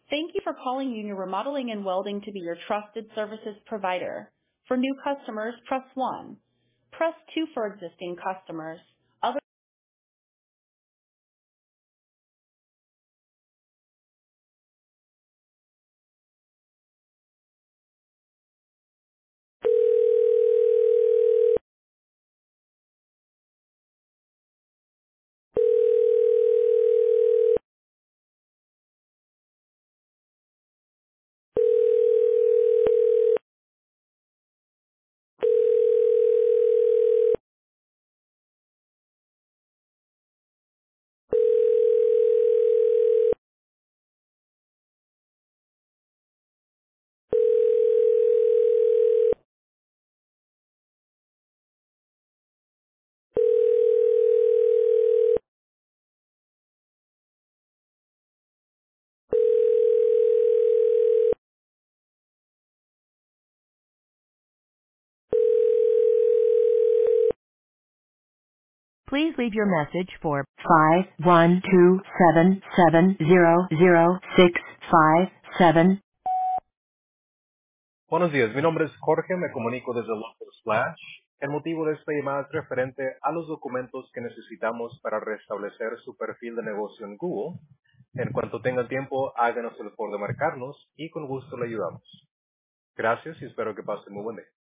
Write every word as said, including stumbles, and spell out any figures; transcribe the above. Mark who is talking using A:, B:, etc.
A: Thank you for calling Union Remodeling and Welding to be your trusted services provider. For new customers, press one. Press two for existing customers. Other Please leave your message for five one two seven seven zero zero six five seven.
B: Buenos días, mi nombre es Jorge, me comunico desde Local Splash. El motivo de esta llamada es referente a los documentos que necesitamos para restablecer su perfil de negocio en Google. En cuanto tenga tiempo, háganos el favor de marcarnos y con gusto le ayudamos. Gracias y espero que pase muy buen día.